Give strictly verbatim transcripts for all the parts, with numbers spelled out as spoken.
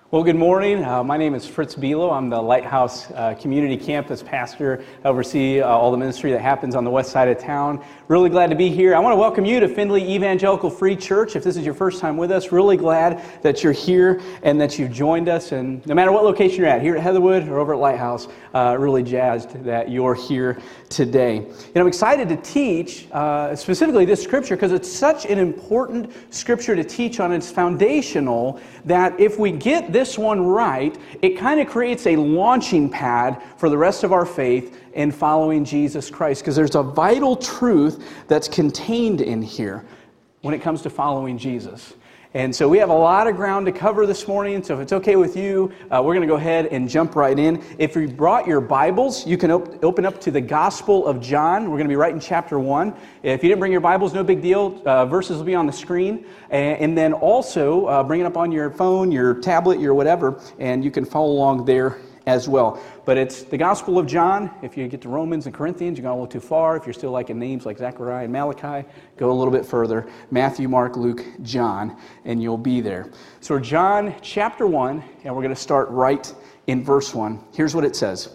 Well, good morning. Uh, my name is Fritz Bilo. I'm the Lighthouse uh, Community Campus pastor. I oversee uh, all the ministry that happens on the west side of town. Really glad to be here. I want to welcome you to Findlay Evangelical Free Church. If this is your first time with us, really glad that you're here and that you've joined us. And no matter what location you're at, here at Heatherwood or over at Lighthouse, uh, really jazzed that you're here today. And I'm excited to teach uh, specifically this scripture because it's such an important scripture to teach on. It's foundational that if we get this one right, it kind of creates a launching pad for the rest of our faith in following Jesus Christ, because there's a vital truth that's contained in here when it comes to following Jesus. And so we have a lot of ground to cover this morning, so if it's okay with you, uh, we're going to go ahead and jump right in. If you brought your Bibles, you can op- open up to the Gospel of John. We're going to be right in chapter one. If you didn't bring your Bibles, no big deal. Uh, verses will be on the screen. And, and then also uh, bring it up on your phone, your tablet, your whatever, and you can follow along there as well. But it's the Gospel of John. If you get to Romans and Corinthians, you've gone a little too far. If you're still liking names like Zechariah and Malachi, go a little bit further. Matthew, Mark, Luke, John, and you'll be there. So we're John chapter one, and we're going to start right in verse one. Here's what it says.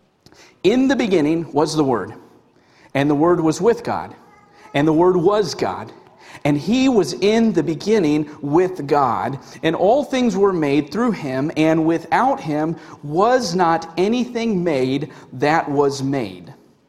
In the beginning was the Word, and the Word was with God, and the Word was God. And He was in the beginning with God, and all things were made through Him, and without Him was not anything made that was made.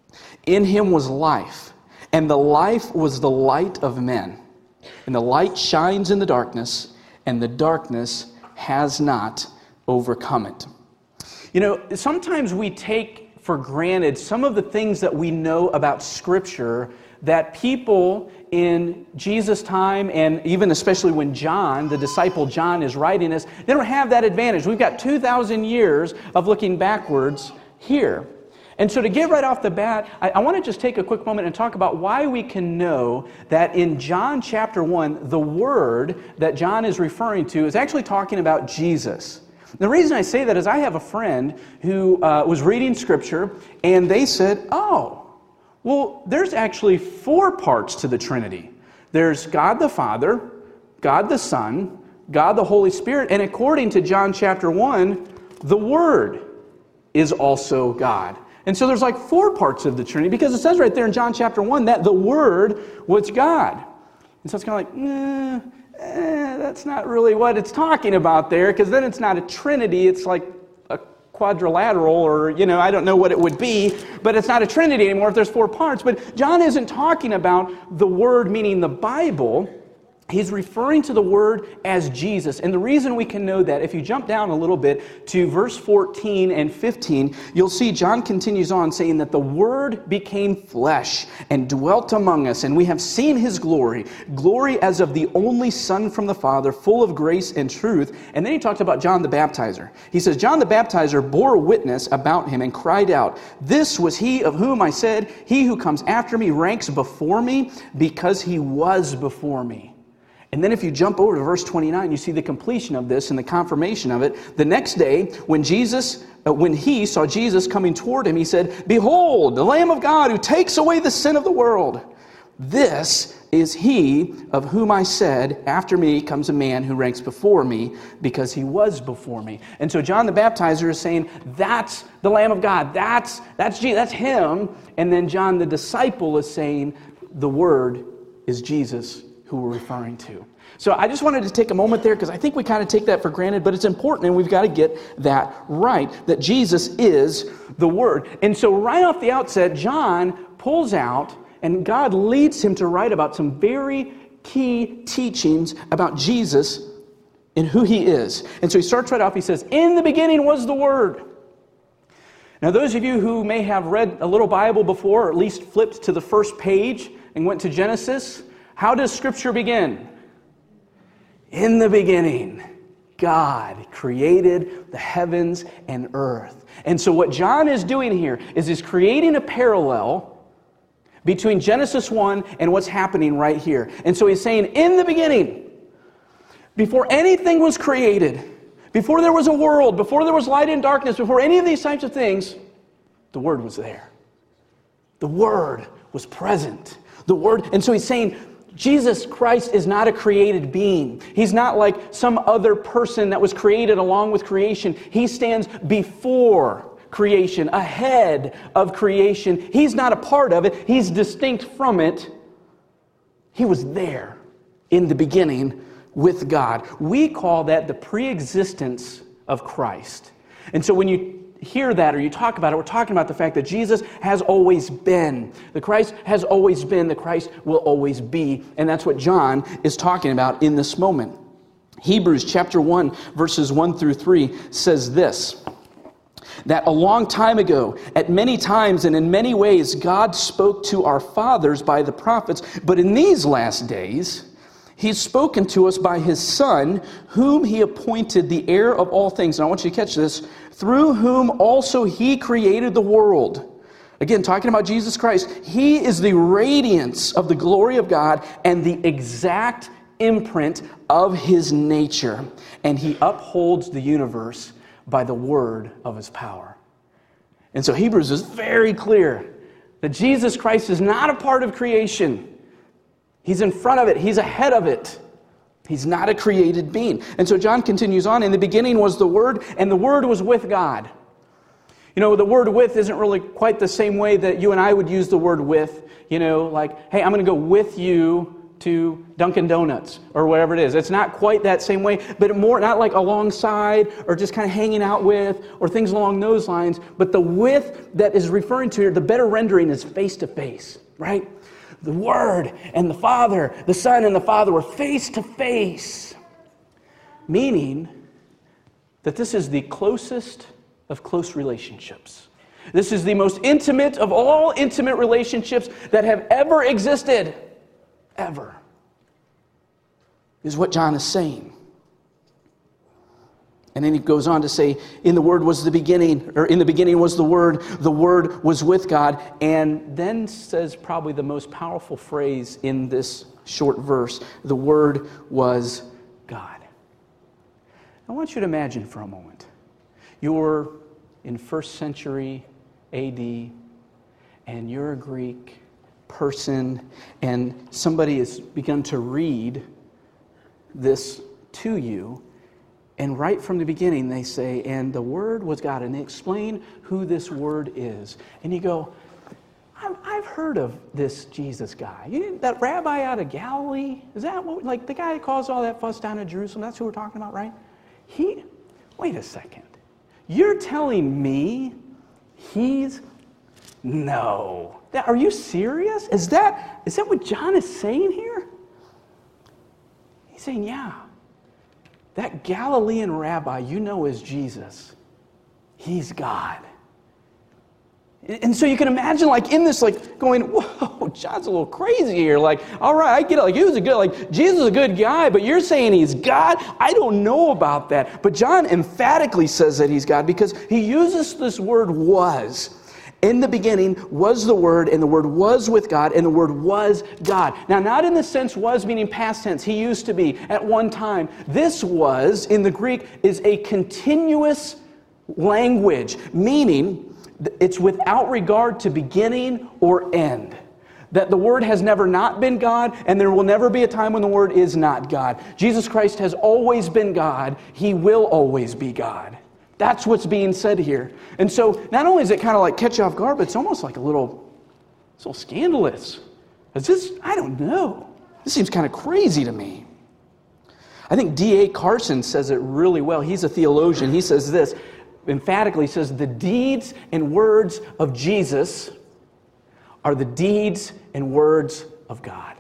In Him was life, and the life was the light of men. And the light shines in the darkness, and the darkness has not overcome it. You know, sometimes we take for granted some of the things that we know about Scripture that people in Jesus' time, and even especially when John, the disciple John, is writing this, they don't have that advantage. We've got two thousand years of looking backwards here. And so to get right off the bat, I, I want to just take a quick moment and talk about why we can know that in John chapter one, the word that John is referring to is actually talking about Jesus. The reason I say that is I have a friend who uh, was reading Scripture, and they said, oh, well, there's actually four parts to the Trinity. There's God the Father, God the Son, God the Holy Spirit, and according to John chapter one, the Word is also God. And so there's like four parts of the Trinity, because it says right there in John chapter one that the Word was God. And so it's kind of like, eh, eh, that's not really what it's talking about there, because then it's not a Trinity, it's like quadrilateral, or, you know, I don't know what it would be, but it's not a Trinity anymore if there's four parts. But John isn't talking about the Word, meaning the Bible. He's referring to the Word as Jesus. And the reason we can know that, if you jump down a little bit to verse fourteen and fifteen, you'll see John continues on saying that the Word became flesh and dwelt among us, and we have seen His glory, glory as of the only Son from the Father, full of grace and truth. And then he talks about John the Baptizer. He says, John the Baptizer bore witness about Him and cried out, "This was He of whom I said, He who comes after me ranks before me, because He was before me." And then if you jump over to verse twenty-nine, you see the completion of this and the confirmation of it. The next day, when Jesus, uh, when he saw Jesus coming toward him, he said, "Behold, the Lamb of God who takes away the sin of the world. This is He of whom I said, after me comes a man who ranks before me, because He was before me." And so John the Baptizer is saying, that's the Lamb of God. That's, that's, Jesus, that's Him. And then John the disciple is saying, the Word is Jesus, who we're referring to. So I just wanted to take a moment there, because I think we kind of take that for granted, but it's important, and we've got to get that right, that Jesus is the Word. And so right off the outset, John pulls out, and God leads him to write about some very key teachings about Jesus and who He is. And so he starts right off, he says, "In the beginning was the Word." Now those of you who may have read a little Bible before, or at least flipped to the first page and went to Genesis, how does Scripture begin? In the beginning, God created the heavens and earth. And so what John is doing here is he's creating a parallel between Genesis one and what's happening right here. And so he's saying, in the beginning, before anything was created, before there was a world, before there was light and darkness, before any of these types of things, the Word was there. The Word was present. The Word, and so he's saying, Jesus Christ is not a created being. He's not like some other person that was created along with creation. He stands before creation, ahead of creation. He's not a part of it. He's distinct from it. He was there in the beginning with God. We call that the pre-existence of Christ. And so when you hear that or you talk about it, we're talking about the fact that Jesus has always been. The Christ has always been. The Christ will always be. And that's what John is talking about in this moment. Hebrews chapter one, verses one through three says this, that a long time ago, at many times and in many ways, God spoke to our fathers by the prophets, but in these last days, He's spoken to us by His Son, whom He appointed the heir of all things. And I want you to catch this. Through whom also He created the world. Again, talking about Jesus Christ. He is the radiance of the glory of God and the exact imprint of His nature. And He upholds the universe by the word of His power. And so Hebrews is very clear that Jesus Christ is not a part of creation. He's in front of it. He's ahead of it. He's not a created being. And so John continues on. In the beginning was the Word, and the Word was with God. You know, the word with isn't really quite the same way that you and I would use the word with. You know, like, hey, I'm going to go with you to Dunkin' Donuts or whatever it is. It's not quite that same way, but more not like alongside or just kind of hanging out with or things along those lines. But the with that is referring to here, the better rendering is face to face, right? The Word and the Father, the Son and the Father were face to face. Meaning that this is the closest of close relationships. This is the most intimate of all intimate relationships that have ever existed. Ever. Is what John is saying. And then he goes on to say, in the Word was the beginning, or in the beginning was the Word, the Word was with God, and then says probably the most powerful phrase in this short verse, the Word was God. I want you to imagine for a moment, you're in first century A D, and you're a Greek person, and somebody has begun to read this to you, and right from the beginning they say, and the Word was God, and they explain who this Word is. And you go, I've heard of this Jesus guy. You, that rabbi out of Galilee, is that what, like the guy that caused all that fuss down in Jerusalem? That's who we're talking about, right? He, wait a second. You're telling me he's, no. That, are you serious? Is that, is that what John is saying here? He's saying, yeah. That Galilean rabbi you know as Jesus, he's God. And so you can imagine, like, in this, like, going, whoa, John's a little crazy here. Like, all right, I get it. Like, he was a good, like, Jesus is a good guy, but you're saying he's God? I don't know about that. But John emphatically says that he's God because he uses this word was. In the beginning was the Word, and the Word was with God, and the Word was God. Now, not in the sense was meaning past tense. He used to be at one time. This was, in the Greek, is a continuous language, meaning it's without regard to beginning or end. That the Word has never not been God, and there will never be a time when the Word is not God. Jesus Christ has always been God. He will always be God. That's what's being said here. And so not only is it kind of like catch you off guard, but it's almost like a little, it's a little scandalous. Is this, I don't know. This seems kind of crazy to me. I think D A Carson says it really well. He's a theologian. He says this, emphatically, he says, the deeds and words of Jesus are the deeds and words of God.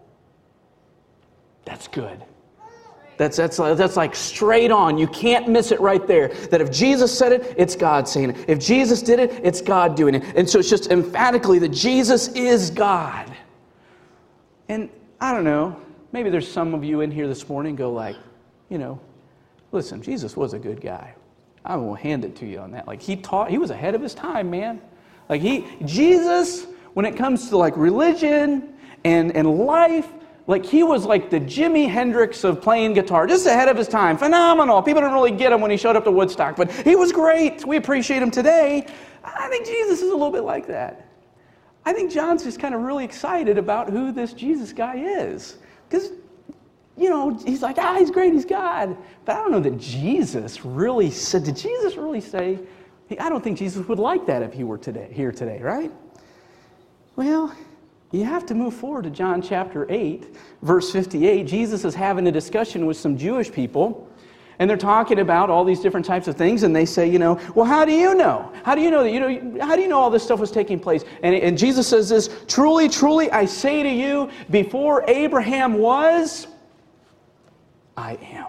That's good. That's, that's, that's like straight on. You can't miss it right there. That if Jesus said it, it's God saying it. If Jesus did it, it's God doing it. And so it's just emphatically that Jesus is God. And I don't know, maybe there's some of you in here this morning go like, you know, listen, Jesus was a good guy. I will hand it to you on that. Like he taught, he was ahead of his time, man. Like he, Jesus, when it comes to like religion and, and life, like he was like the Jimi Hendrix of playing guitar, just ahead of his time. Phenomenal. People didn't really get him when he showed up to Woodstock, but he was great. We appreciate him today. I think Jesus is a little bit like that. I think John's just kind of really excited about who this Jesus guy is. Because, you know, he's like, ah, he's great, he's God. But I don't know that Jesus really said, did Jesus really say, I don't think Jesus would like that if he were today here today, right? Well, you have to move forward to John chapter eight, verse fifty-eight. Jesus is having a discussion with some Jewish people, and they're talking about all these different types of things, and they say, you know, well, how do you know? How do you know that, you know, how do you know all this stuff was taking place? And, and Jesus says this, truly, truly, I say to you, before Abraham was, I am.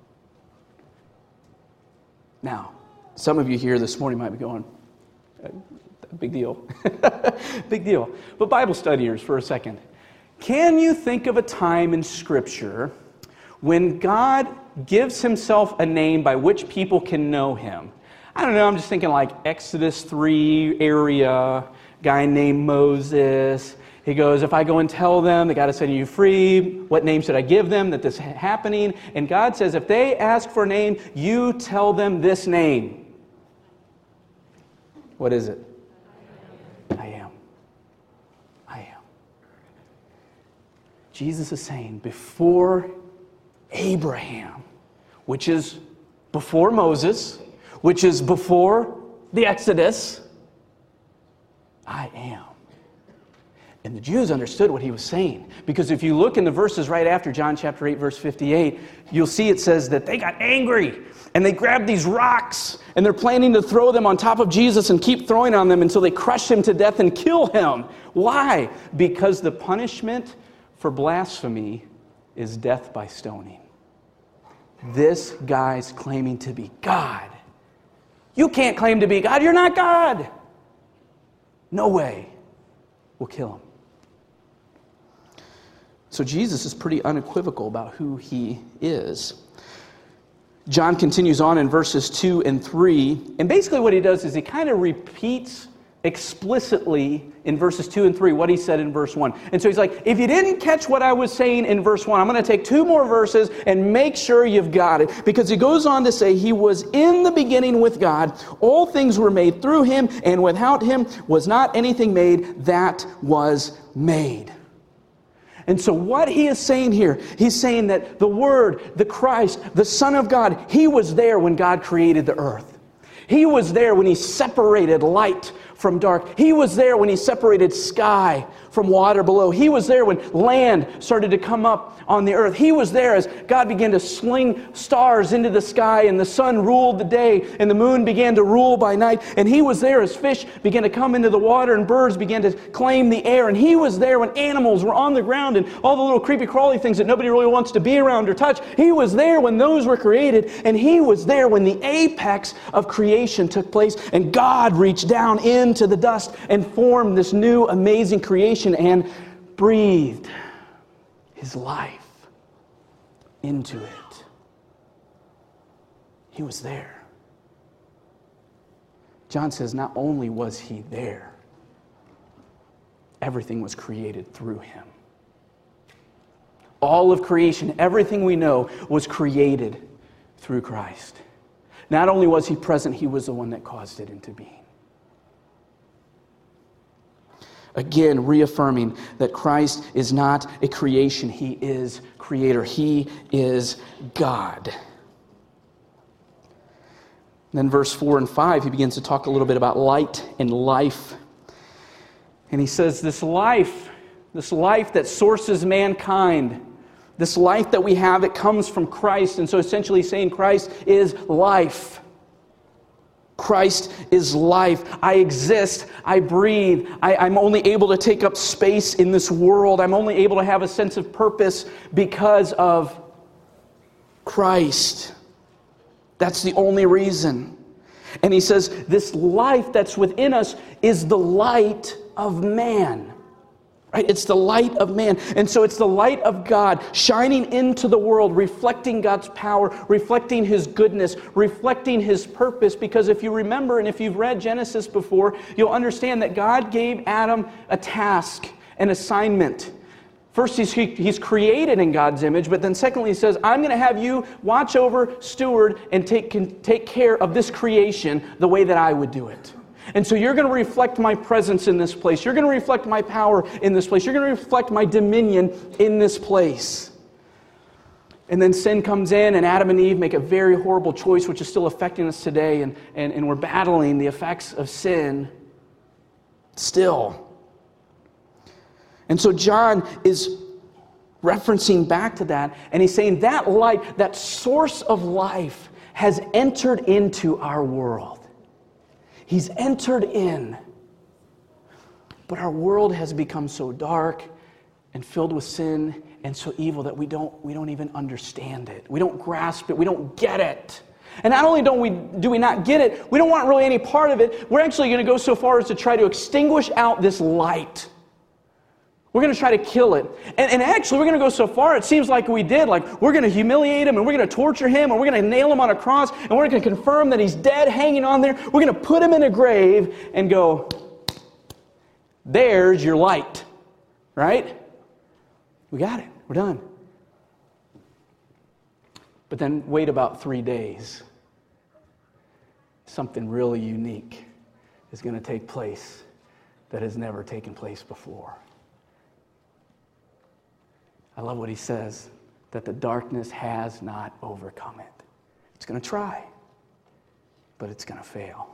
Now, some of you here this morning might be going, big deal. Big deal. But Bible studiers for a second. Can you think of a time in Scripture when God gives himself a name by which people can know him? I don't know, I'm just thinking like Exodus three area, guy named Moses. He goes, if I go and tell them that God is setting you free, what name should I give them that this is happening? And God says, if they ask for a name, you tell them this name. What is it? I am. I am. Jesus is saying, before Abraham, which is before Moses, which is before the Exodus, I am. And the Jews understood what he was saying. Because if you look in the verses right after John chapter eight, verse fifty-eight, you'll see it says that they got angry. And they grabbed these rocks. And they're planning to throw them on top of Jesus and keep throwing on them until they crush him to death and kill him. Why? Because the punishment for blasphemy is death by stoning. This guy's claiming to be God. You can't claim to be God. You're not God. No way. We'll kill him. So Jesus is pretty unequivocal about who he is. John continues on in verses two and three, and basically what he does is he kind of repeats explicitly in verses two and three what he said in verse one. And so he's like, if you didn't catch what I was saying in verse one, I'm going to take two more verses and make sure you've got it. Because he goes on to say, he was in the beginning with God. All things were made through him, and without him was not anything made that was made. And so what he is saying here, he's saying that the Word, the Christ, the Son of God, he was there when God created the earth. He was there when he separated light from dark. He was there when he separated sky from water below. He was there when land started to come up on the earth. He was there as God began to sling stars into the sky, and the sun ruled the day, and the moon began to rule by night. And he was there as fish began to come into the water, and birds began to claim the air. And he was there when animals were on the ground, and all the little creepy crawly things that nobody really wants to be around or touch. He was there when those were created, and he was there when the apex of creation took place, and God reached down into the dust and formed this new amazing creation and breathed his life into it. He was there. John says not only was he there, everything was created through him. All of creation, everything we know, was created through Christ. Not only was he present, he was the one that caused it into being. Again, reaffirming that Christ is not a creation. He is creator. He is God. And then verse four and five, he begins to talk a little bit about light and life. And he says this life, this life that sources mankind, this life that we have, it comes from Christ. And so essentially saying Christ is life. Christ is life. I exist. I breathe. I, I'm only able to take up space in this world. I'm only able to have a sense of purpose because of Christ. That's the only reason. And he says, this life that's within us is the light of man. Right? It's the light of man. And so it's the light of God shining into the world, reflecting God's power, reflecting his goodness, reflecting his purpose. Because if you remember, and if you've read Genesis before, you'll understand that God gave Adam a task, an assignment. First, he's, he's created in God's image, but then secondly, he says, I'm going to have you watch over, steward, and take, take care of this creation the way that I would do it. And so you're going to reflect my presence in this place. You're going to reflect my power in this place. You're going to reflect my dominion in this place. And then sin comes in, and Adam and Eve make a very horrible choice, which is still affecting us today, and, and, and we're battling the effects of sin still. And so John is referencing back to that, and he's saying that light, that source of life, has entered into our world. He's entered in. But our world has become so dark and filled with sin and so evil that we don't, we don't even understand it. We don't grasp it. We don't get it. And not only don't we, do we not get it, we don't want really any part of it. We're actually going to go so far as to try to extinguish out this light. We're going to try to kill it. And, and actually, we're going to go so far, it seems like we did. Like, we're going to humiliate him, and we're going to torture him, and we're going to nail him on a cross, and we're going to confirm that he's dead, hanging on there. We're going to put him in a grave and go, there's your light. Right? We got it. We're done. But then wait about three days. Something really unique is going to take place that has never taken place before. I love what he says, that the darkness has not overcome it. It's going to try, but it's going to fail.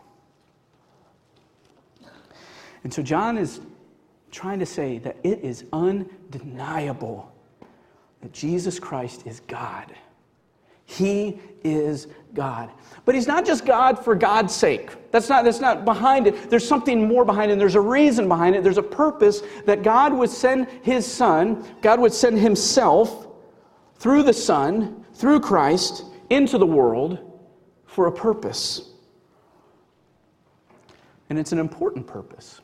And so John is trying to say that it is undeniable that Jesus Christ is God. He is God. But he's not just God for God's sake. That's not, that's not behind it. There's something more behind it. There's a reason behind it. There's a purpose that God would send his Son, God would send himself through the Son, through Christ, into the world for a purpose. And it's an important purpose.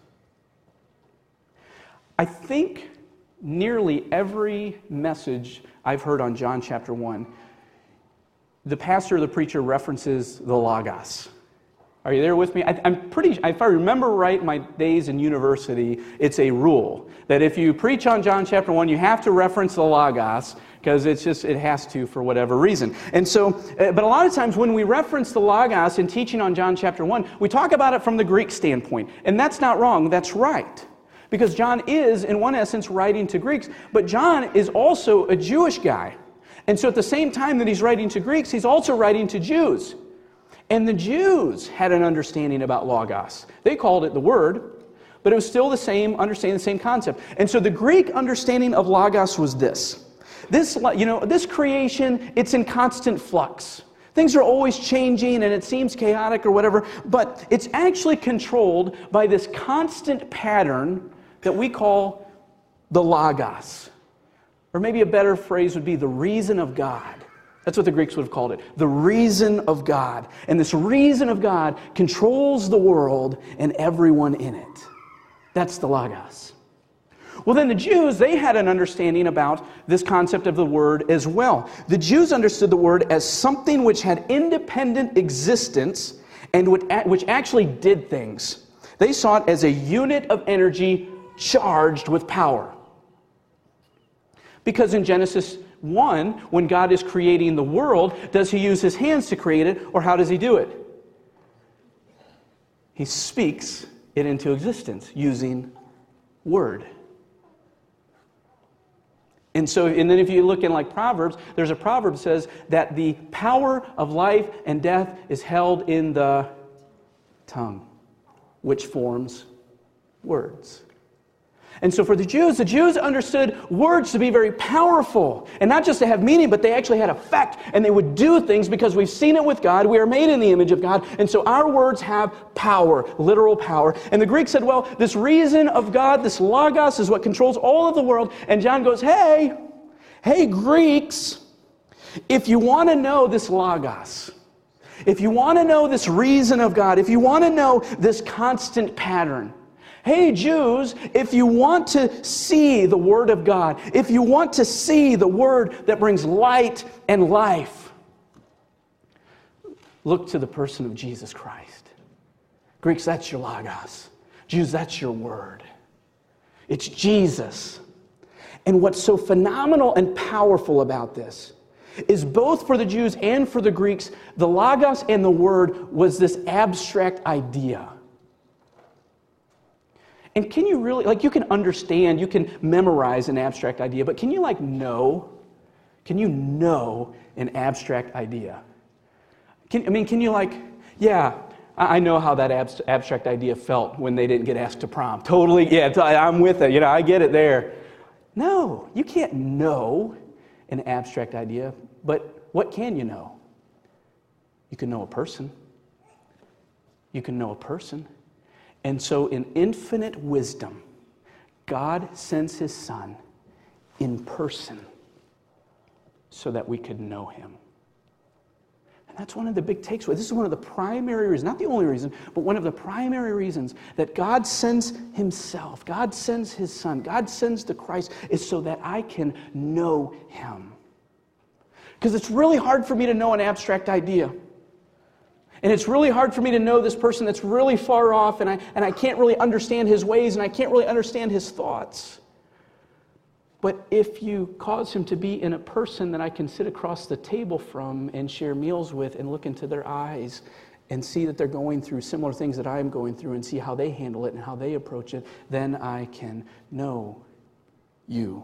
I think nearly every message I've heard on John chapter one, the pastor or the preacher references the Logos. Are you there with me? I, I'm pretty, if I remember right, my days in university, it's a rule that if you preach on John chapter one, you have to reference the Logos because it's just, it has to for whatever reason. And so, but a lot of times when we reference the Logos in teaching on John chapter one, we talk about it from the Greek standpoint. And that's not wrong, that's right. Because John is, in one essence, writing to Greeks, but John is also a Jewish guy. And so at the same time that he's writing to Greeks, he's also writing to Jews. And the Jews had an understanding about Logos. They called it the Word, but it was still the same, understanding the same concept. And so the Greek understanding of Logos was this. This, you know, this creation, it's in constant flux. Things are always changing and it seems chaotic or whatever, but it's actually controlled by this constant pattern that we call the Logos. Or maybe a better phrase would be the reason of God. That's what the Greeks would have called it. The reason of God. And this reason of God controls the world and everyone in it. That's the Logos. Well, then the Jews, they had an understanding about this concept of the Word as well. The Jews understood the Word as something which had independent existence and which actually did things. They saw it as a unit of energy charged with power. Because in Genesis one, when God is creating the world, does he use his hands to create it, or how does he do it? He speaks it into existence using word. And so, and then if you look in like Proverbs, there's a proverb that says that the power of life and death is held in the tongue, which forms words. And so for the Jews, the Jews understood words to be very powerful. And not just to have meaning, but they actually had effect. And they would do things because we've seen it with God. We are made in the image of God. And so our words have power, literal power. And the Greeks said, well, this reason of God, this Logos, is what controls all of the world. And John goes, hey, hey, Greeks, if you want to know this Logos, if you want to know this reason of God, if you want to know this constant pattern, hey, Jews, if you want to see the Word of God, if you want to see the Word that brings light and life, look to the person of Jesus Christ. Greeks, that's your Logos. Jews, that's your Word. It's Jesus. And what's so phenomenal and powerful about this is both for the Jews and for the Greeks, the Logos and the Word was this abstract idea. And can you really, like you can understand, you can memorize an abstract idea, but can you like know? Can you know an abstract idea? Can, I mean, can you like, yeah, I know how that abst- abstract idea felt when they didn't get asked to prom. Totally, yeah, I'm with it. You know, I get it there. No, you can't know an abstract idea, but what can you know? You can know a person. You can know a person. And so in infinite wisdom, God sends his Son in person so that we could know him. And that's one of the big takeaways. This is one of the primary reasons, not the only reason, but one of the primary reasons that God sends himself, God sends his Son, God sends the Christ, is so that I can know him. Because it's really hard for me to know an abstract idea. And it's really hard for me to know this person that's really far off, and I, and I can't really understand his ways, and I can't really understand his thoughts. But if you cause him to be in a person that I can sit across the table from and share meals with and look into their eyes and see that they're going through similar things that I'm going through and see how they handle it and how they approach it, then I can know you.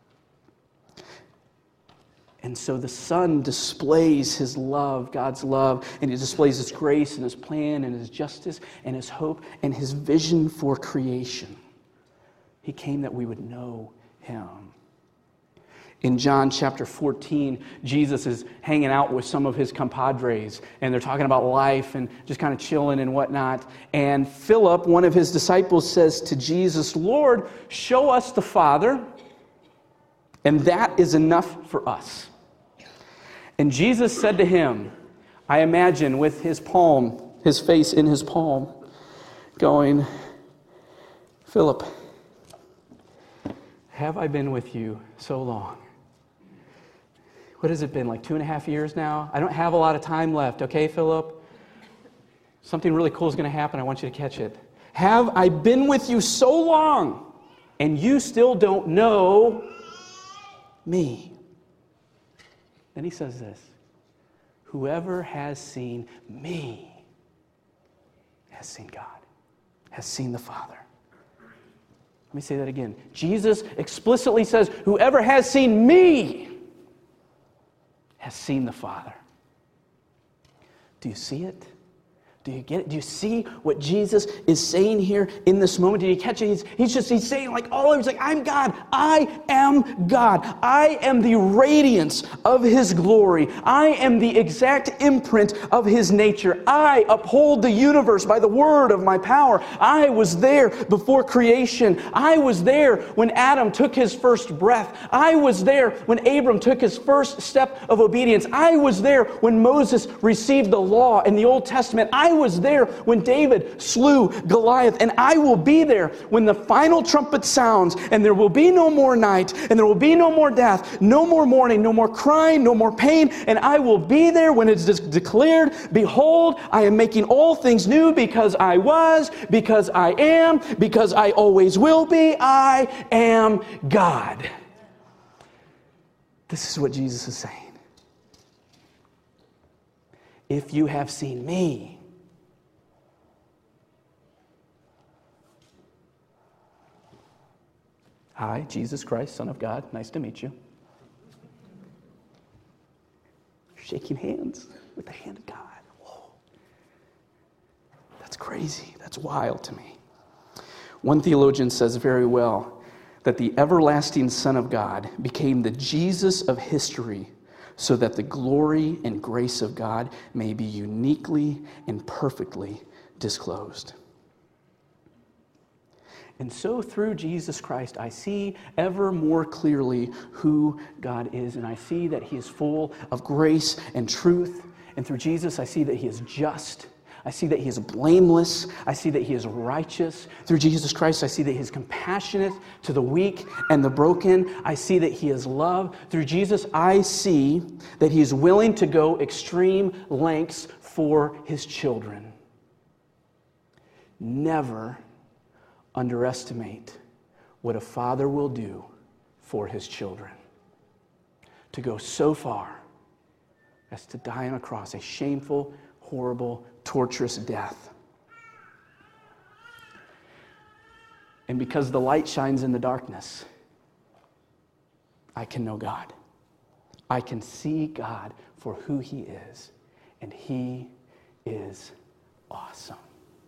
And so the Son displays his love, God's love, and he displays his grace and his plan and his justice and his hope and his vision for creation. He came that we would know him. In John chapter fourteen, Jesus is hanging out with some of his compadres, and they're talking about life and just kind of chilling and whatnot. And Philip, one of his disciples, says to Jesus, "Lord, show us the Father, and that is enough for us." And Jesus said to him, I imagine with his palm, his face in his palm, going, "Philip, have I been with you so long?" What has it been, like two and a half years now? I don't have a lot of time left, okay, Philip? Something really cool is going to happen. I want you to catch it. Have I been with you so long, and you still don't know me? Then he says this, "Whoever has seen me has seen God, has seen the Father." Let me say that again. Jesus explicitly says, "Whoever has seen me has seen the Father." Do you see it? Do you get it? Do you see what Jesus is saying here in this moment? Did you catch it? He's, he's just, he's saying like all of it. He's like, I'm God. I am God. I am the radiance of his glory. I am the exact imprint of his nature. I uphold the universe by the word of my power. I was there before creation. I was there when Adam took his first breath. I was there when Abram took his first step of obedience. I was there when Moses received the law in the Old Testament. I was there when David slew Goliath, and I will be there when the final trumpet sounds, and there will be no more night, and there will be no more death, no more mourning, no more crying, no more pain, and I will be there when it's declared, "Behold, I am making all things new, because I was, because I am, because I always will be, I am God." This is what Jesus is saying. If you have seen me, hi, Jesus Christ, Son of God. Nice to meet you. Shaking hands with the hand of God. Whoa. That's crazy. That's wild to me. One theologian says very well that the everlasting Son of God became the Jesus of history so that the glory and grace of God may be uniquely and perfectly disclosed. And so through Jesus Christ, I see ever more clearly who God is. And I see that he is full of grace and truth. And through Jesus, I see that he is just. I see that he is blameless. I see that he is righteous. Through Jesus Christ, I see that he is compassionate to the weak and the broken. I see that he is love. Through Jesus, I see that he is willing to go extreme lengths for his children. Never underestimate what a father will do for his children. To go so far as to die on a cross, a shameful, horrible, torturous death. And because the light shines in the darkness, I can know God. I can see God for who he is. And he is awesome.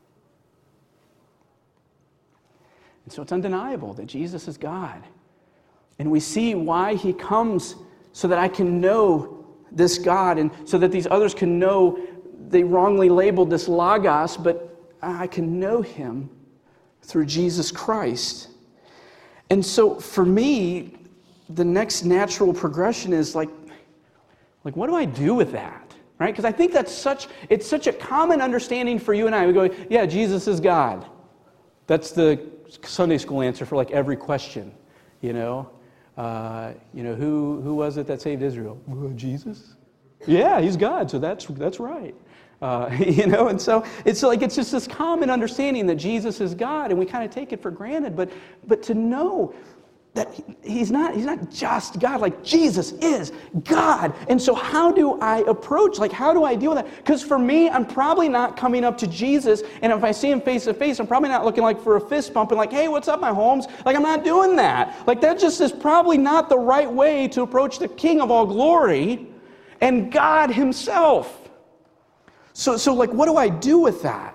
And so it's undeniable that Jesus is God. And we see why he comes so that I can know this God and so that these others can know they wrongly labeled this Logos, but I can know him through Jesus Christ. And so for me, the next natural progression is like, like what do I do with that? Right? Because I think that's such, it's such a common understanding for you and I. We go, yeah, Jesus is God. That's the Sunday school answer for like every question, you know. Uh, you know, who who was it that saved Israel? Uh, Jesus? Yeah, he's God, so that's that's right. Uh, you know, and so it's like it's just this common understanding that Jesus is God, and we kind of take it for granted. But but to know that he's not he's not just God, like Jesus is God. And so how do I approach, like how do I deal with that? Because for me, I'm probably not coming up to Jesus, and if I see him face to face, I'm probably not looking like for a fist bump and like, hey, what's up, my Holmes? Like I'm not doing that. Like that just is probably not the right way to approach the King of all glory and God himself. So, so like what do I do with that?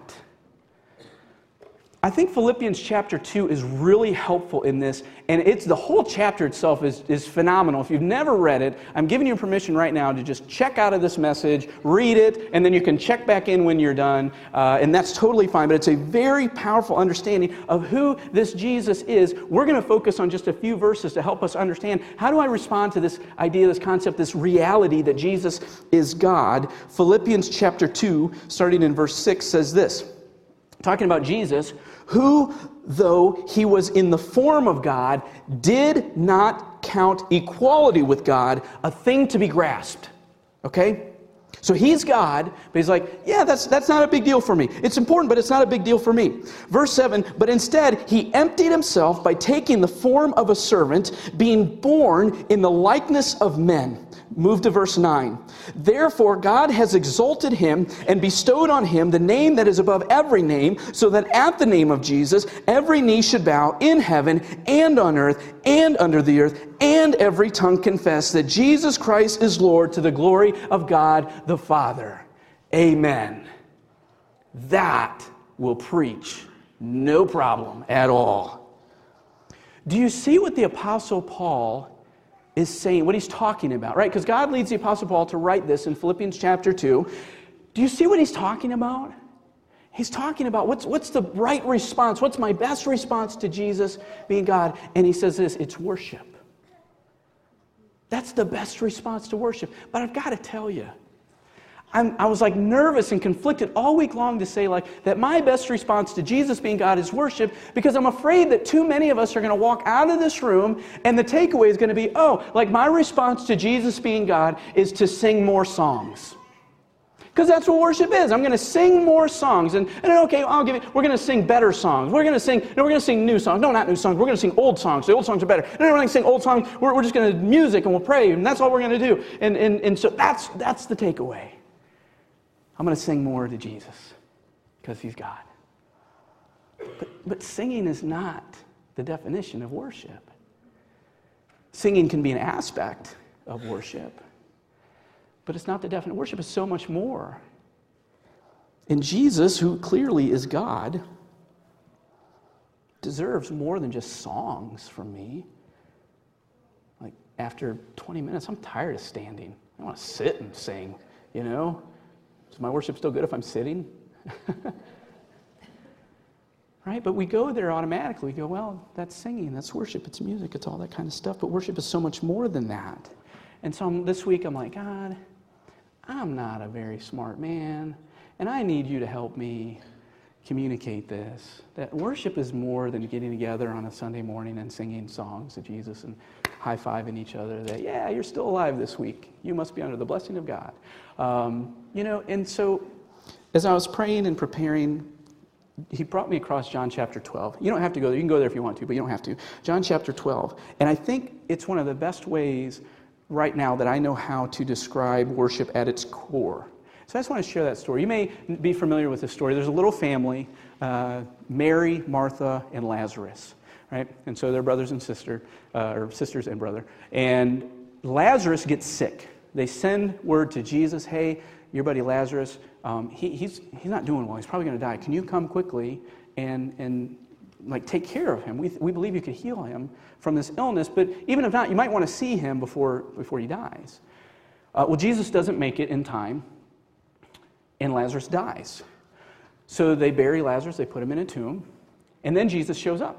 I think Philippians chapter two is really helpful in this, and it's the whole chapter itself is, is phenomenal. If you've never read it, I'm giving you permission right now to just check out of this message, read it, and then you can check back in when you're done, uh, and that's totally fine, but it's a very powerful understanding of who this Jesus is. We're going to focus on just a few verses to help us understand how do I respond to this idea, this concept, this reality that Jesus is God. Philippians chapter two, starting in verse six, says this, talking about Jesus, who, though he was in the form of God, did not count equality with God a thing to be grasped. Okay? So he's God, but he's like, yeah, that's that's not a big deal for me. It's important, but it's not a big deal for me. Verse seven, but instead he emptied himself by taking the form of a servant, being born in the likeness of men. Move to verse nine. Therefore God has exalted him and bestowed on him the name that is above every name, so that at the name of Jesus every knee should bow in heaven and on earth and under the earth, and every tongue confess that Jesus Christ is Lord, to the glory of God the Father. Amen. That will preach, no problem at all. Do you see what the Apostle Paul is saying, what he's talking about, right? Because God leads the Apostle Paul to write this in Philippians chapter two. Do you see what he's talking about? He's talking about what's, what's the right response? What's my best response to Jesus being God? And he says this, it's worship. That's the best response to worship. But I've got to tell you, I'm, I was like nervous and conflicted all week long to say like that my best response to Jesus being God is worship, because I'm afraid that too many of us are going to walk out of this room and the takeaway is going to be, oh, like my response to Jesus being God is to sing more songs. Because that's what worship is. I'm going to sing more songs. And, and okay, I'll give it, we're going to sing better songs. We're going to sing, no, we're going to sing new songs. No, not new songs. We're going to sing old songs. The old songs are better. No, no, we're going to sing old songs. We're, we're just going to music and we'll pray, and that's all we're going to do. And, and, and so that's, that's the takeaway. I'm going to sing more to Jesus because he's God. But, but singing is not the definition of worship. Singing can be an aspect of worship, but it's not the definition. Worship is so much more. And Jesus, who clearly is God, deserves more than just songs from me. Like after twenty minutes, I'm tired of standing. I want to sit and sing, you know? Is my worship still good if I'm sitting? Right? But we go there automatically. We go, well, that's singing, that's worship, it's music, it's all that kind of stuff. But worship is so much more than that. And so I'm, this week I'm like, God, I'm not a very smart man, and I need you to help me communicate this. That worship is more than getting together on a Sunday morning and singing songs to Jesus and high-fiving each other that, yeah, you're still alive this week. You must be under the blessing of God. Um, you know, and so as I was praying and preparing, he brought me across John chapter twelve. You don't have to go there. You can go there if you want to, but you don't have to. John chapter twelve. And I think it's one of the best ways right now that I know how to describe worship at its core. So I just want to share that story. You may be familiar with this story. There's a little family, uh, Mary, Martha, and Lazarus, right? And so they're brothers and sister, uh, or sisters and brother. And Lazarus gets sick. They send word to Jesus, hey, your buddy Lazarus, um, he, he's he's not doing well. He's probably going to die. Can you come quickly and and like take care of him? We we believe you could heal him from this illness, but even if not, you might want to see him before before he dies. Uh, well, Jesus doesn't make it in time. And Lazarus dies. So they bury Lazarus, they put him in a tomb, and then Jesus shows up.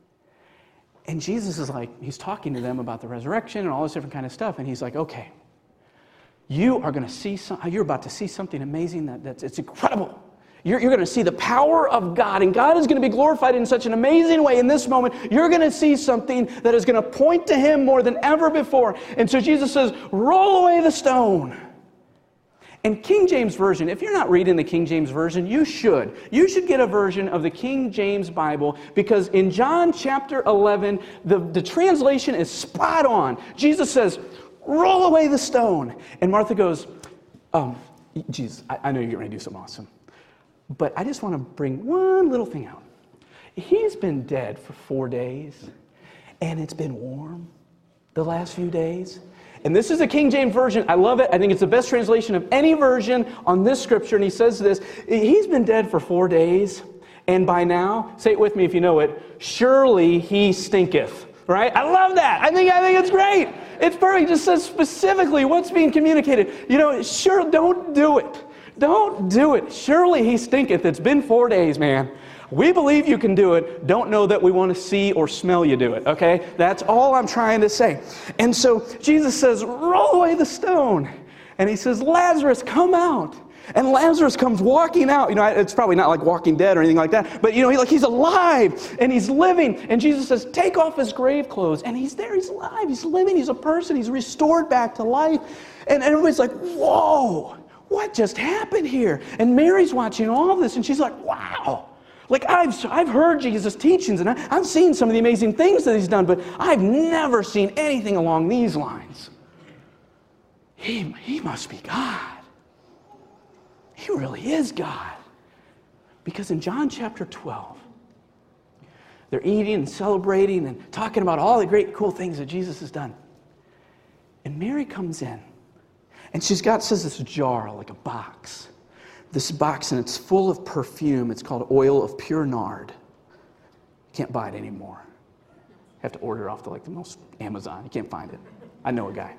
And Jesus is like, he's talking to them about the resurrection and all this different kind of stuff, and he's like, okay, you are going to see, some, you're about to see something amazing that, that's it's incredible. You're, you're going to see the power of God, and God is going to be glorified in such an amazing way in this moment. You're going to see something that is going to point to Him more than ever before. And so Jesus says, roll away the stone. In King James Version, if you're not reading the King James Version, you should. You should get a version of the King James Bible, because in John chapter eleven, the, the translation is spot on. Jesus says, roll away the stone. And Martha goes, um, Jesus, I, I know you're going to do something awesome, but I just want to bring one little thing out. He's been dead for four days, and it's been warm the last few days. And this is the King James Version. I love it. I think it's the best translation of any version on this scripture. And he says this, he's been dead for four days. And by now, say it with me if you know it, surely he stinketh. Right? I love that. I think, I think it's great. It's perfect. It just says specifically what's being communicated. You know, sure, don't do it. Don't do it. Surely he stinketh. It's been four days, man. We believe you can do it. Don't know that we want to see or smell you do it, okay? That's all I'm trying to say. And so Jesus says, roll away the stone. And he says, Lazarus, come out. And Lazarus comes walking out. You know, it's probably not like Walking Dead or anything like that. But, you know, he, like he's alive and he's living. And Jesus says, take off his grave clothes. And he's there. He's alive. He's living. He's a person. He's restored back to life. And everybody's like, whoa, what just happened here? And Mary's watching all this. And she's like, wow. Like, I've I've heard Jesus' teachings, and I, I've seen some of the amazing things that he's done, but I've never seen anything along these lines. He, he must be God. He really is God. Because in John chapter twelve, they're eating and celebrating and talking about all the great, cool things that Jesus has done. And Mary comes in, and she's got, says this jar, like a box. This box, and it's full of perfume. It's called oil of pure nard. You can't buy it anymore. You have to order it off the like the most Amazon. You can't find it. I know a guy.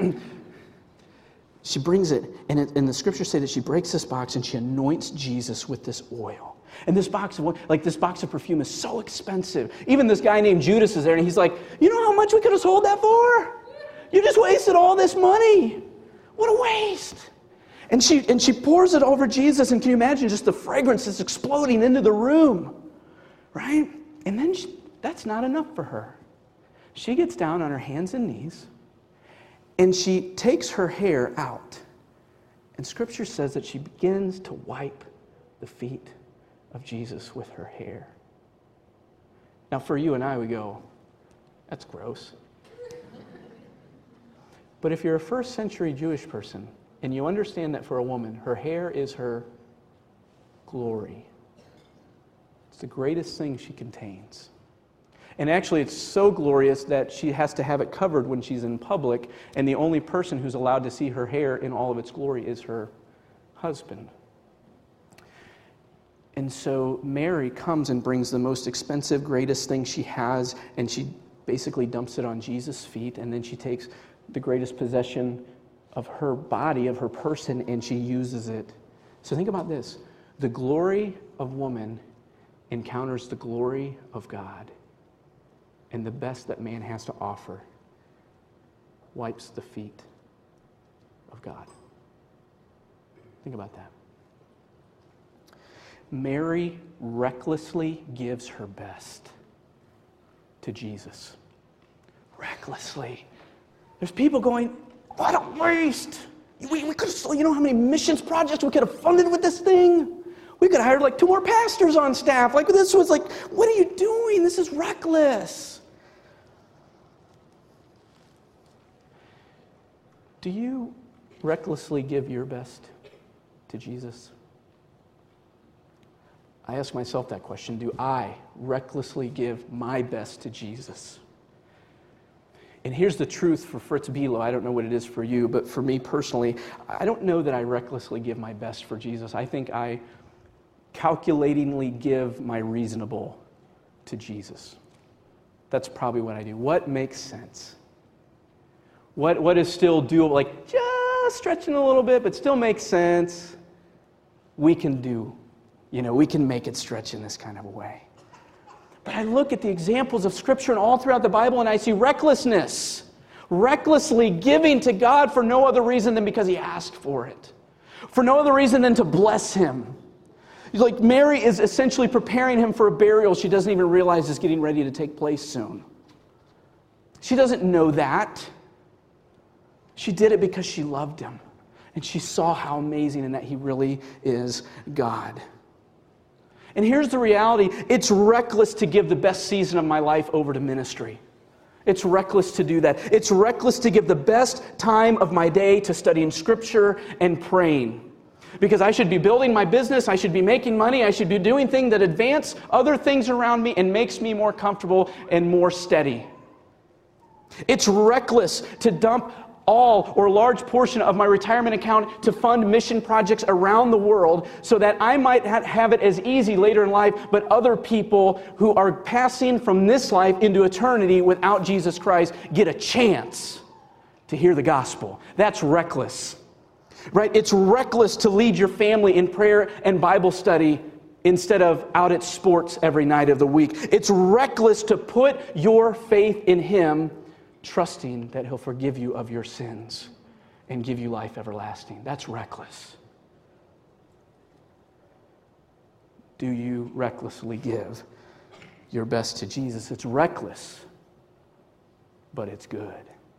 She brings it, and, it, and the scriptures say that she breaks this box and she anoints Jesus with this oil. And this box of like this box of perfume is so expensive. Even this guy named Judas is there, and he's like, "You know how much we could have sold that for? You just wasted all this money. What a waste!" And she and she pours it over Jesus, and can you imagine just the fragrance that's exploding into the room, right? And then she, that's not enough for her. She gets down on her hands and knees, and she takes her hair out. And Scripture says that she begins to wipe the feet of Jesus with her hair. Now, for you and I, we go, that's gross. But if you're a first century Jewish person, and you understand that for a woman, her hair is her glory. It's the greatest thing she contains. And actually, it's so glorious that she has to have it covered when she's in public, and the only person who's allowed to see her hair in all of its glory is her husband. And so Mary comes and brings the most expensive, greatest thing she has, and she basically dumps it on Jesus' feet, and then she takes the greatest possession of her body, of her person, and she uses it. So think about this. The glory of woman encounters the glory of God, and the best that man has to offer wipes the feet of God. Think about that. Mary recklessly gives her best to Jesus. Recklessly. There's people going, what a waste. We, we could have, you know how many missions projects we could have funded with this thing? We could have hired like two more pastors on staff. Like this was like, what are you doing? This is reckless. Do you recklessly give your best to Jesus? I ask myself that question. Do I recklessly give my best to Jesus? And here's the truth for Fritz Bilo. I don't know what it is for you, but for me personally, I don't know that I recklessly give my best for Jesus. I think I calculatingly give my reasonable to Jesus. That's probably what I do. What makes sense? What, what is still doable? Like just stretching a little bit, but still makes sense. We can do. You know, we can make it stretch in this kind of a way. But I look at the examples of Scripture and all throughout the Bible and I see recklessness. Recklessly giving to God for no other reason than because He asked for it. For no other reason than to bless Him. Like Mary is essentially preparing Him for a burial she doesn't even realize is getting ready to take place soon. She doesn't know that. She did it because she loved Him. And she saw how amazing and that He really is God. And here's the reality. It's reckless to give the best season of my life over to ministry. It's reckless to do that. It's reckless to give the best time of my day to studying Scripture and praying. Because I should be building my business, I should be making money, I should be doing things that advance other things around me and makes me more comfortable and more steady. It's reckless to dump all or a large portion of my retirement account to fund mission projects around the world so that I might ha- have it as easy later in life, but other people who are passing from this life into eternity without Jesus Christ get a chance to hear the gospel. That's reckless, right? It's reckless to lead your family in prayer and Bible study instead of out at sports every night of the week. It's reckless to put your faith in Him, trusting that He'll forgive you of your sins and give you life everlasting. That's reckless. Do you recklessly give your best to Jesus? It's reckless, but it's good.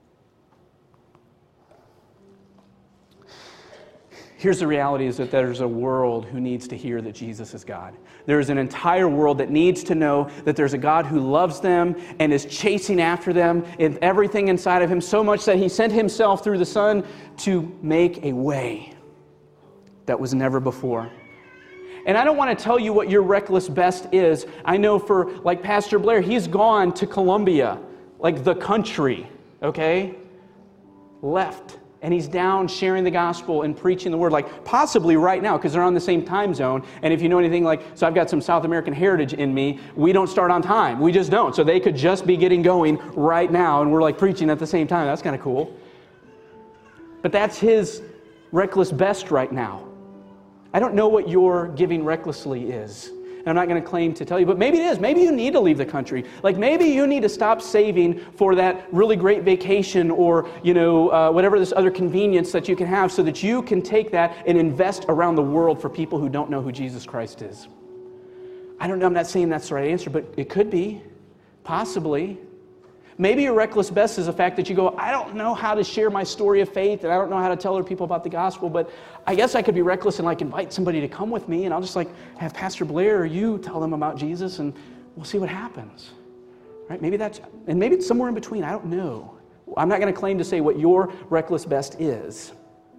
Here's the reality is that there's a world who needs to hear that Jesus is God. There's an entire world that needs to know that there's a God who loves them and is chasing after them and everything inside of Him so much that He sent Himself through the Son to make a way that was never before. And I don't want to tell you what your reckless best is. I know for, like Pastor Blair, he's gone to Colombia, like the country, okay? Left. And he's down sharing the gospel and preaching the word, like possibly right now, because they're on the same time zone. And if you know anything, like, so I've got some South American heritage in me, we don't start on time. We just don't. So they could just be getting going right now, and we're like preaching at the same time. That's kind of cool. But that's his reckless best right now. I don't know what your giving recklessly is. And I'm not going to claim to tell you, but maybe it is. Maybe you need to leave the country. Like maybe you need to stop saving for that really great vacation or, you know, uh, whatever this other convenience that you can have so that you can take that and invest around the world for people who don't know who Jesus Christ is. I don't know. I'm not saying that's the right answer, but it could be. Possibly. Maybe your reckless best is the fact that you go, I don't know how to share my story of faith and I don't know how to tell other people about the gospel, but I guess I could be reckless and like invite somebody to come with me and I'll just like have Pastor Blair or you tell them about Jesus and we'll see what happens. Right? Maybe that's, and maybe it's somewhere in between. I don't know. I'm not going to claim to say what your reckless best is.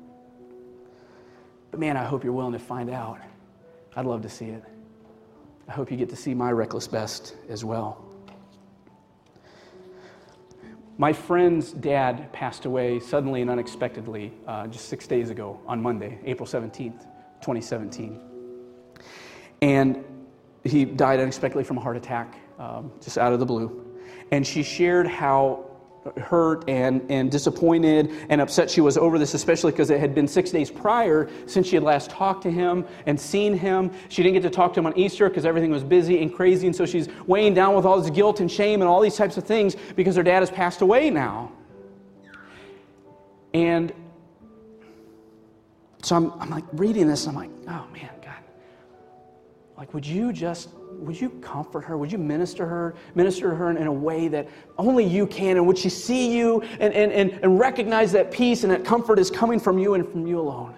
But man, I hope you're willing to find out. I'd love to see it. I hope you get to see my reckless best as well. My friend's dad passed away suddenly and unexpectedly uh, just six days ago on Monday, April seventeenth, twenty seventeen. And he died unexpectedly from a heart attack, um, just out of the blue. And she shared how hurt and, and disappointed and upset she was over this, especially because it had been six days prior since she had last talked to him and seen him. She didn't get to talk to him on Easter because everything was busy and crazy, and so she's weighing down with all this guilt and shame and all these types of things because her dad has passed away now. And so I'm, I'm like reading this and I'm like, oh man, God, like would you just Would you comfort her? Would you minister her, minister to her in, in a way that only you can? And would she see you and, and, and, and recognize that peace and that comfort is coming from you and from you alone?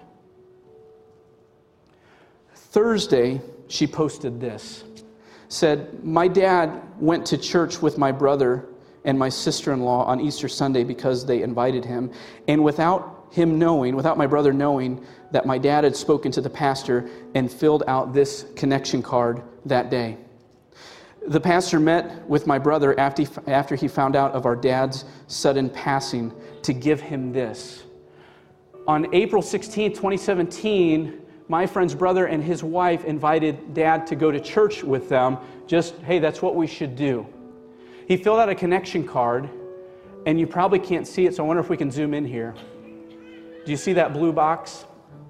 Thursday, she posted this. Said, my dad went to church with my brother and my sister-in-law on Easter Sunday because they invited him. And without him knowing, without my brother knowing, that my dad had spoken to the pastor and filled out this connection card that day. The pastor met with my brother after he, after he found out of our dad's sudden passing to give him this. On April sixteenth, twenty seventeen, my friend's brother and his wife invited Dad to go to church with them. Just, hey, that's what we should do. He filled out a connection card, and you probably can't see it, so I wonder if we can zoom in here. Do you see that blue box?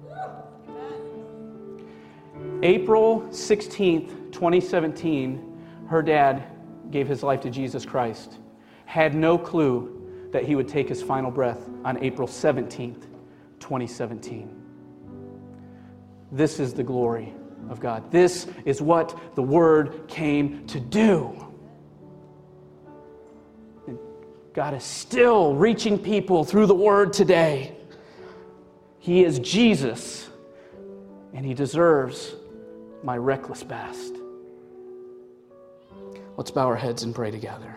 April sixteenth, twenty seventeen, her dad gave his life to Jesus Christ. Had no clue that he would take his final breath on April seventeenth, twenty seventeen. This is the glory of God. This is what the Word came to do. And God is still reaching people through the Word today. He is Jesus, and He deserves my reckless best. Let's bow our heads and pray together.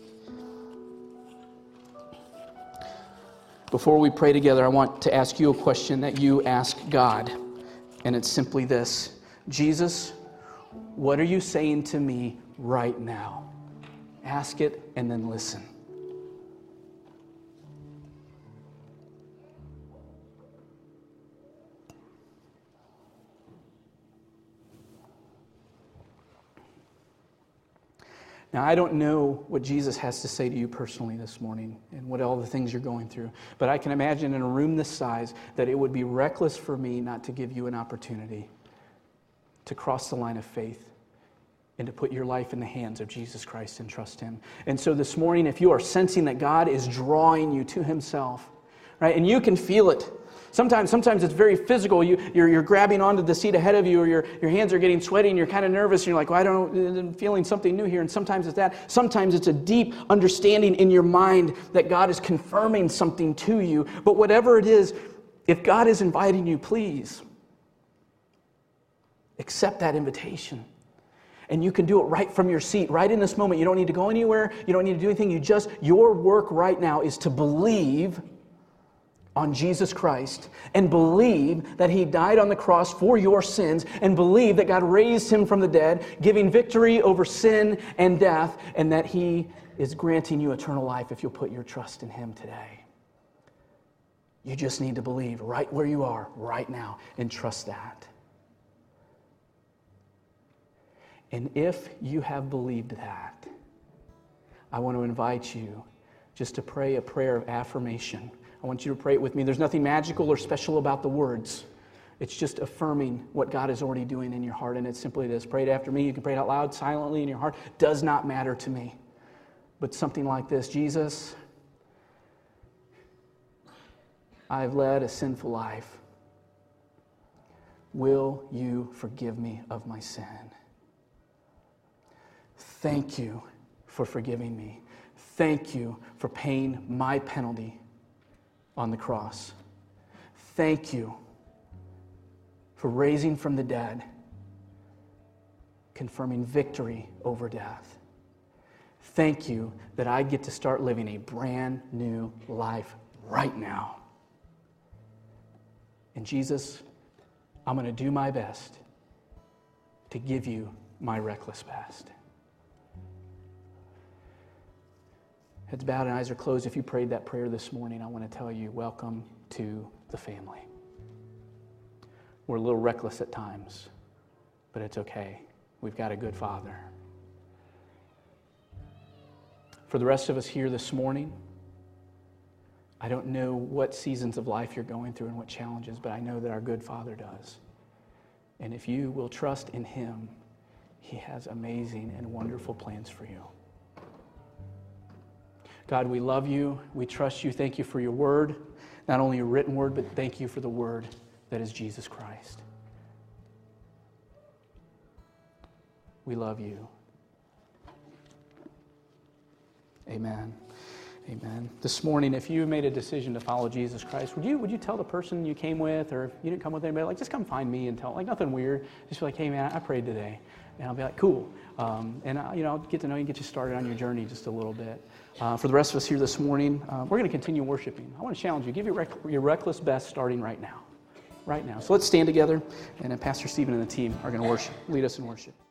Before we pray together, I want to ask you a question that you ask God. And it's simply this: Jesus, what are you saying to me right now? Ask it and then listen. Now, I don't know what Jesus has to say to you personally this morning and what all the things you're going through, but I can imagine in a room this size that it would be reckless for me not to give you an opportunity to cross the line of faith and to put your life in the hands of Jesus Christ and trust Him. And so this morning, if you are sensing that God is drawing you to Himself, right, and you can feel it. Sometimes, sometimes it's very physical. You, you're, you're grabbing onto the seat ahead of you, or your, your hands are getting sweaty, and you're kind of nervous, and you're like, well, I don't know, I'm feeling something new here. And sometimes it's that. Sometimes it's a deep understanding in your mind that God is confirming something to you. But whatever it is, if God is inviting you, please accept that invitation. And you can do it right from your seat, right in this moment. You don't need to go anywhere. You don't need to do anything. You just, your work right now is to believe on Jesus Christ and believe that He died on the cross for your sins and believe that God raised Him from the dead, giving victory over sin and death, and that He is granting you eternal life if you'll put your trust in Him today. You just need to believe right where you are right now and trust that. And if you have believed that, I want to invite you just to pray a prayer of affirmation. I want you to pray it with me. There's nothing magical or special about the words. It's just affirming what God is already doing in your heart. And it's simply this. Pray it after me. You can pray it out loud, silently in your heart. Does not matter to me. But something like this: Jesus, I've led a sinful life. Will you forgive me of my sin? Thank you for forgiving me. Thank you for paying my penalty on the cross. Thank you for raising from the dead, confirming victory over death. Thank you that I get to start living a brand new life right now. And Jesus, I'm going to do my best to give you my reckless best. Heads bowed and eyes are closed. If you prayed that prayer this morning, I want to tell you, welcome to the family. We're a little reckless at times, but it's okay. We've got a good Father. For the rest of us here this morning, I don't know what seasons of life you're going through and what challenges, but I know that our good Father does. And if you will trust in Him, He has amazing and wonderful plans for you. God, we love you. We trust you. Thank you for your word, not only your written word, but thank you for the word that is Jesus Christ. We love you. Amen. Amen. This morning, if you made a decision to follow Jesus Christ, would you would you tell the person you came with, or if you didn't come with anybody, like, just come find me and tell, like, nothing weird. Just be like, hey, man, I prayed today. And I'll be like, cool. Um, and, uh, you know, I'll get to know you and get you started on your journey just a little bit. Uh, for the rest of us here this morning, uh, we're going to continue worshiping. I want to challenge you. Give your, rec- your reckless best starting right now. Right now. So let's stand together, and then Pastor Stephen and the team are going to worship, lead us in worship.